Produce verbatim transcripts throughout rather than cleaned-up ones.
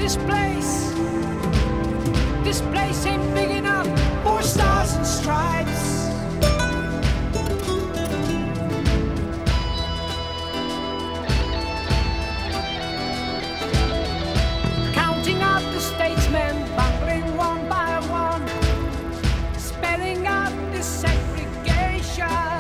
This place, this place ain't big enough for stars and stripes. Counting out the statesmen, bungling one by one, spelling out this segregation.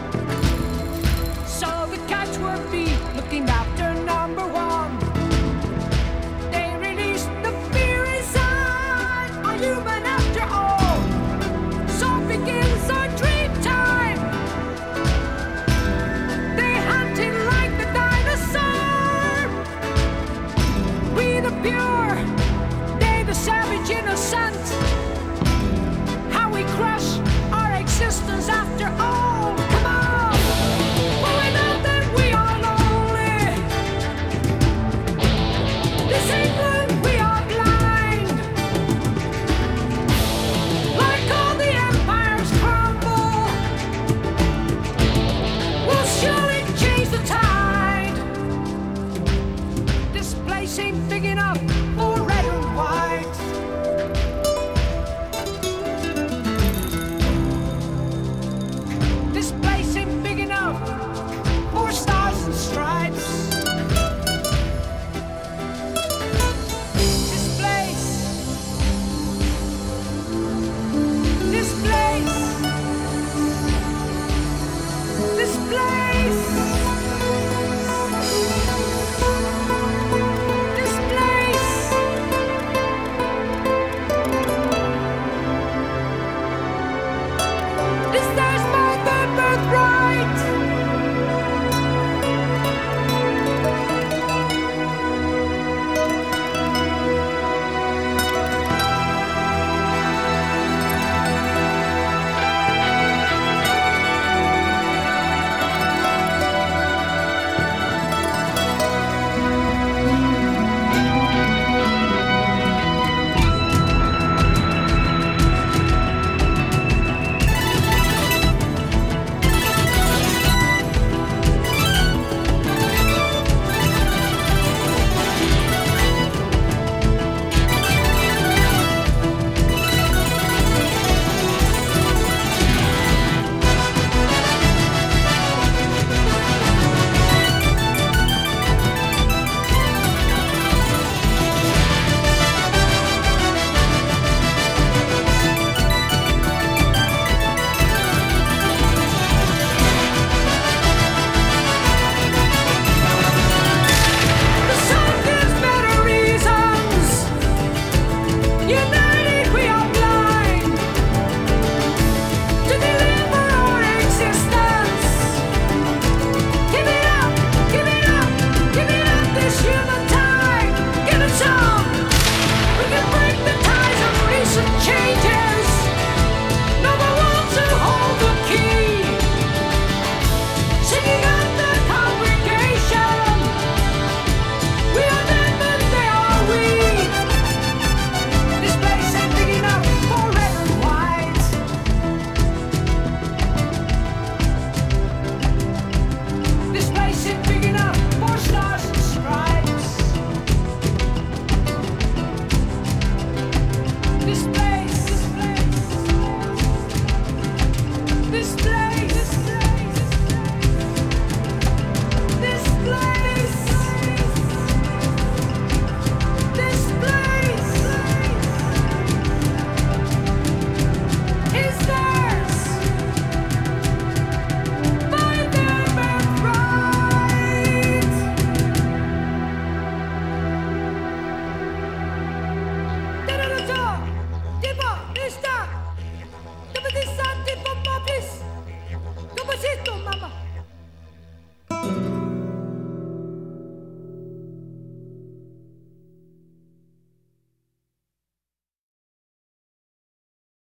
So the cats were be looking after number one. They released the fear inside, are human after all. So begins our dream time. They hunted like the dinosaur. We the pure, they the savage innocent. How we crush our existence after all. Come on, but we know that we are lonely. This England, we are blind. Like all the empires crumble, we'll surely change the tide. This place ain't big